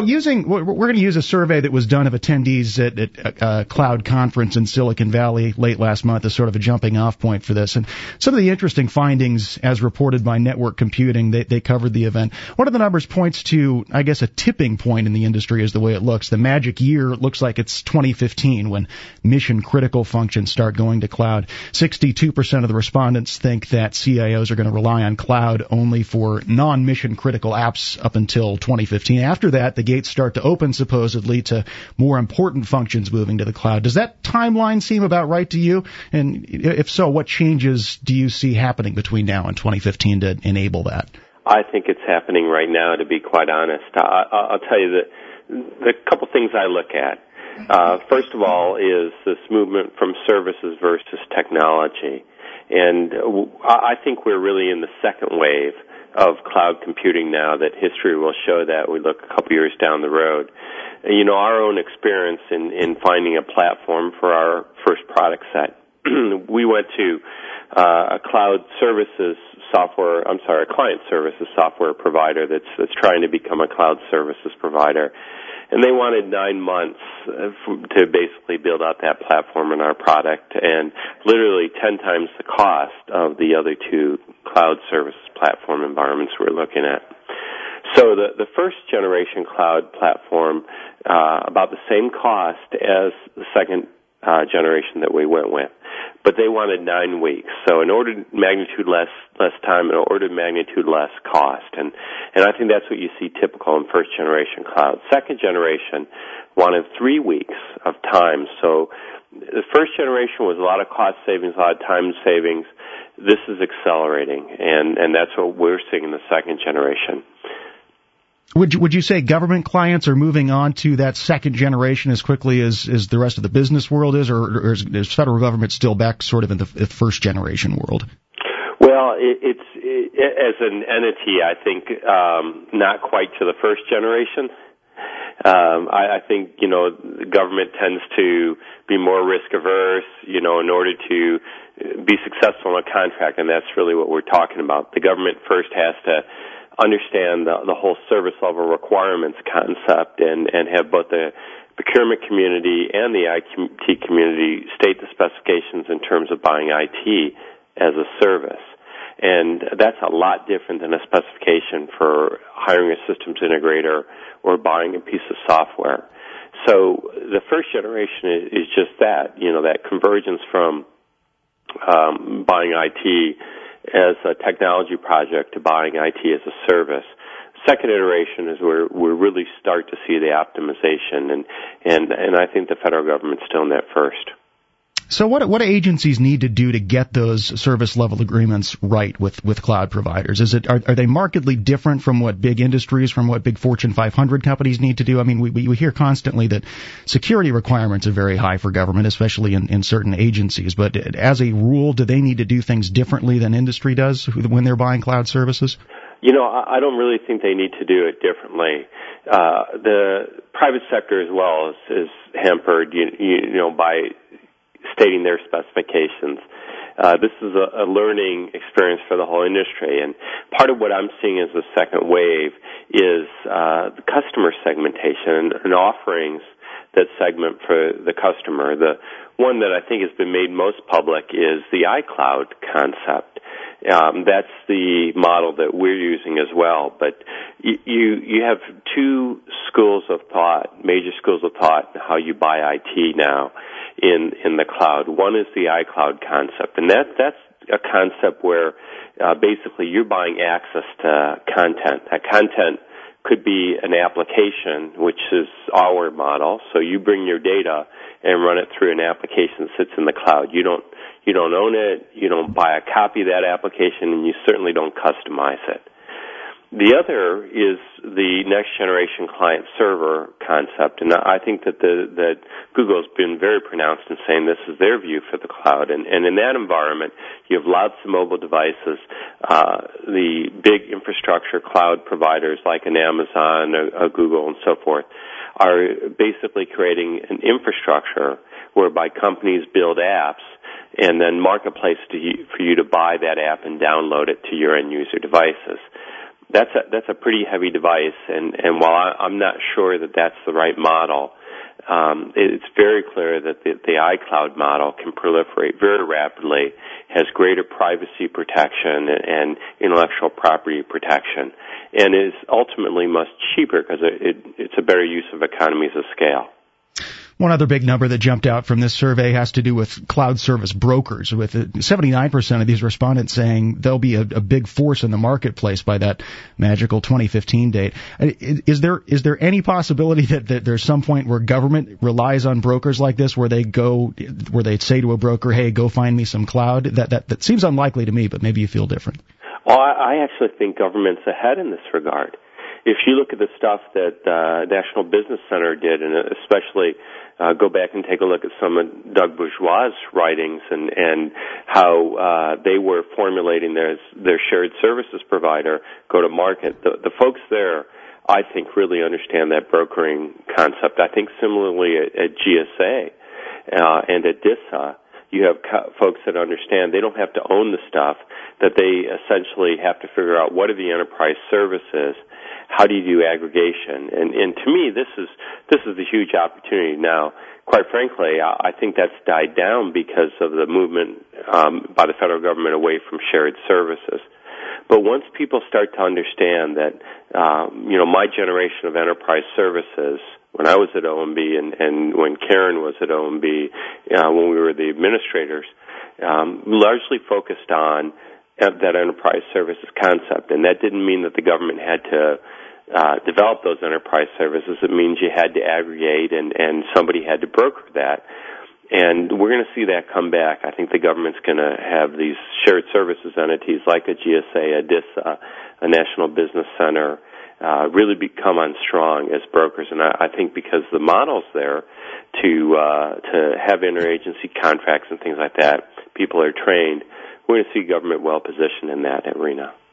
We're going to use a survey that was done of attendees at a cloud conference in Silicon Valley late last month as sort of a jumping off point for this. And some of the interesting findings as reported by Network Computing, they covered the event. One of the numbers points to, I guess, a tipping point in the industry is the way it looks. The magic year looks like it's 2015 when mission critical functions start going to cloud. 62% of the respondents think that CIOs are going to rely on cloud only for non-mission critical apps up until 2015. After that, the gates start to open supposedly to more important functions moving to the cloud. Does that timeline seem about right to you? And if so, what changes do you see happening between now and 2015 to enable that? I think it's happening right now, to be quite honest. I'll tell you that the couple things I look at. First of all is this movement from services versus technology. And I think we're really in the second wave of cloud computing now, that history will show that we look a couple years down the road. You know, our own experience in finding a platform for our first product set. We went to a client services software provider that's trying to become a cloud services provider. And they wanted 9 months to basically build out that platform in our product, and literally 10 times the cost of the other two cloud services platform environments we're looking at. So the first generation cloud platform, about the same cost as the second generation that we went with. But they wanted 9 weeks. So in order of magnitude less time, in order of magnitude less cost. And I think that's what you see typical in first generation cloud. Second generation wanted 3 weeks of time. So the first generation was a lot of cost savings, a lot of time savings. This is accelerating, and that's what we're seeing in the second generation. Would you say government clients are moving on to that second generation as quickly as the rest of the business world is, or is federal government still back sort of in the first generation world? Well, it's as an entity, I think not quite to the first generation. I think, you know, the government tends to be more risk averse, you know, in order to be successful in a contract, and that's really what we're talking about. The government first has to understand the whole service level requirements concept and have both the procurement community and the IT community state the specifications in terms of buying IT as a service. And that's a lot different than a specification for hiring a systems integrator or buying a piece of software. So the first generation is just that, you know, that convergence from buying IT as a technology project to buying IT as a service. Second iteration is where we really start to see the optimization, and I think the federal government's still in that first. So what agencies need to do to get those service level agreements right with cloud providers? Are they markedly different from what big industries, from what big Fortune 500 companies need to do? I mean, we hear constantly that security requirements are very high for government, especially in certain agencies. But as a rule, do they need to do things differently than industry does when they're buying cloud services? You know, I don't really think they need to do it differently. The private sector as well is hampered, you know, by stating their specifications. This is a learning experience for the whole industry, and part of what I'm seeing as the second wave is the customer segmentation and offerings that segment for the customer. The one that I think has been made most public is the iCloud concept. That's the model that we're using as well, but you have two schools of thought, major schools of thought, in how you buy IT now in the cloud. One is the iCloud concept, and that's a concept where basically you're buying access to content. That content could be an application, which is our model. So you bring your data and run it through an application that sits in the cloud. You don't own it, you don't buy a copy of that application, and you certainly don't customize it. The other is the next generation client server concept, and I think that that Google's been very pronounced in saying this is their view for the cloud. And in that environment, you have lots of mobile devices. The big infrastructure cloud providers like an Amazon, a Google, and so forth are basically creating an infrastructure whereby companies build apps and then marketplace for you to buy that app and download it to your end user devices. that's a pretty heavy device, and while I'm not sure that that's the right model, it's very clear that the iCloud model can proliferate very rapidly, has greater privacy protection and intellectual property protection, and is ultimately much cheaper because it's a better use of economies of scale. One other big number that jumped out from this survey has to do with cloud service brokers, with 79% of these respondents saying they'll be a big force in the marketplace by that magical 2015 date. Is there any possibility that there's some point where government relies on brokers like this, where they say to a broker, hey, go find me some cloud? That seems unlikely to me, but maybe you feel different. Well, I actually think government's ahead in this regard. If you look at the stuff that National Business Center did, and especially go back and take a look at some of Doug Bourgeois' writings and how they were formulating their shared services provider go to market, the folks there, I think, really understand that brokering concept. I think similarly at GSA and at DISA, you have folks that understand they don't have to own the stuff, that they essentially have to figure out what are the enterprise services, how do you do aggregation, and to me this is the huge opportunity. Now, quite frankly, I think that's died down because of the movement by the federal government away from shared services. But once people start to understand that, my generation of enterprise services, when I was at OMB and when Karen was at OMB, when we were the administrators, largely focused on that enterprise services concept. And that didn't mean that the government had to develop those enterprise services. It means you had to aggregate and somebody had to broker that. And we're going to see that come back. I think the government's going to have these shared services entities like a GSA, a DISA, a National Business Center, really become on strong as brokers. And I think because the model's there to have interagency contracts and things like that, people are trained. We're going to see government well positioned in that arena.